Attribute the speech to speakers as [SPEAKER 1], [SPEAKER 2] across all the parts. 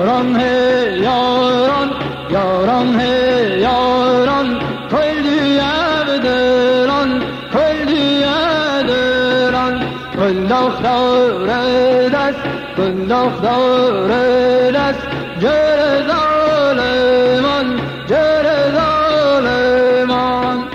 [SPEAKER 1] یاران هی یاران یاران هی یاران کلی عبدالان کلی عبدالان کل دختر دست کل دختر دست جر ظالمان جر ظالمان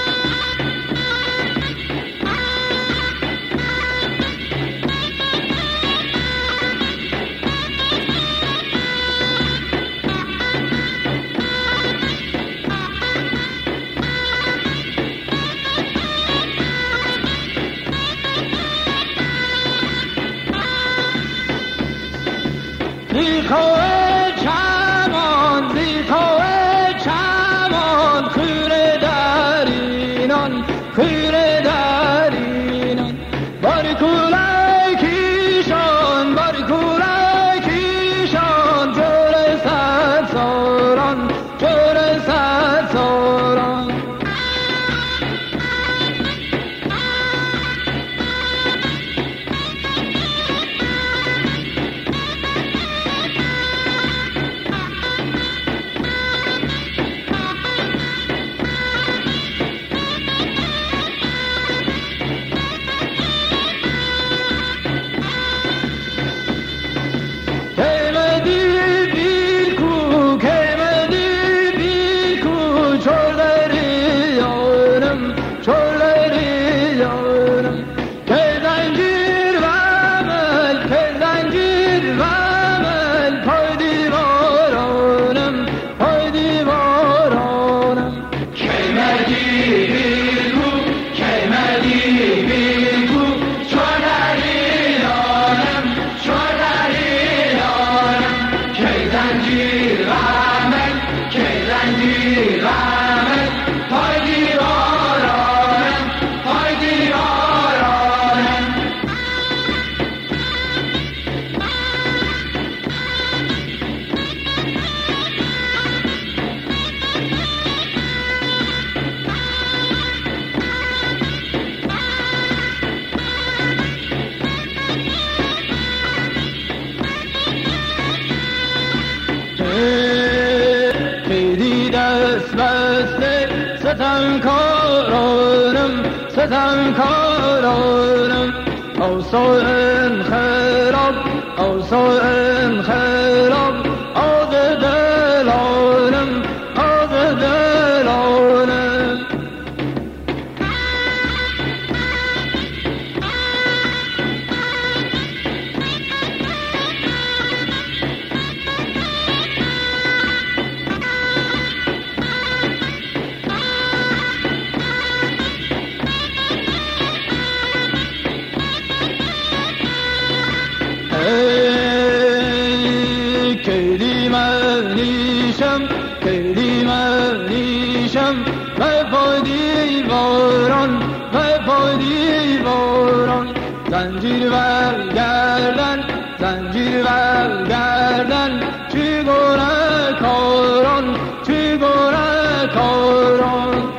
[SPEAKER 1] زیخواه چمان زیخواه چمان خیره درینان خیره درینان بارکوله کیشان بارکوله کیشان جور صد ساران جور صد ساران ستمکارانم اوصاع خراب اوصاع خراب آز دلانم آز دلانم کلی منیشم وفا دیواران وفا دیواران زنجیر برگردن زنجیر برگردن چی گونه کاران چی گونه کاران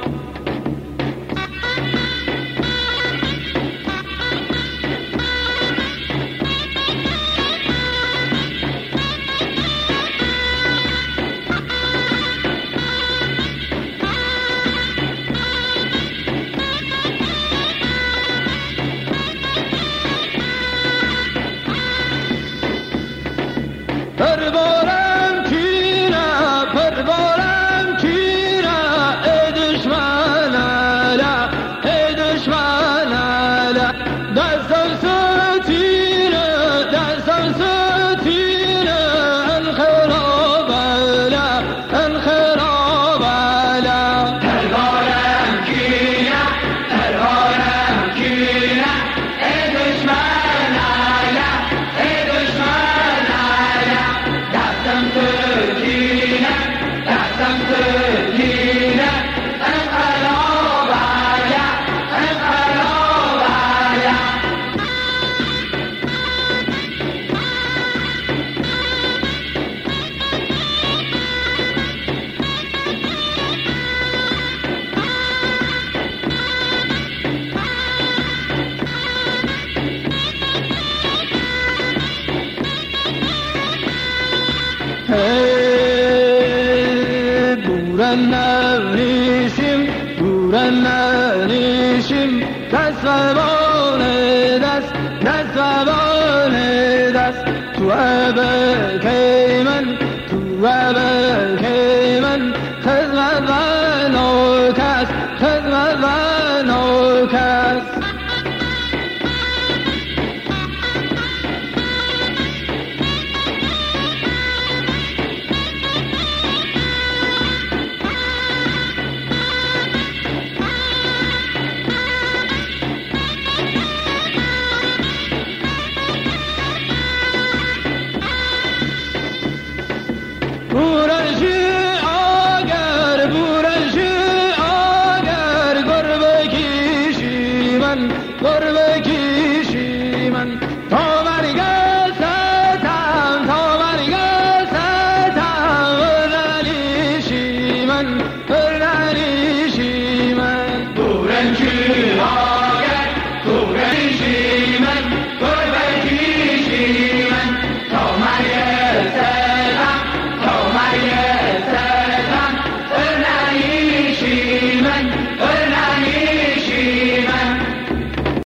[SPEAKER 1] ننیشیم دست و دست تو عبه من خدمت و نوکس بورشی آگر گربه کشی من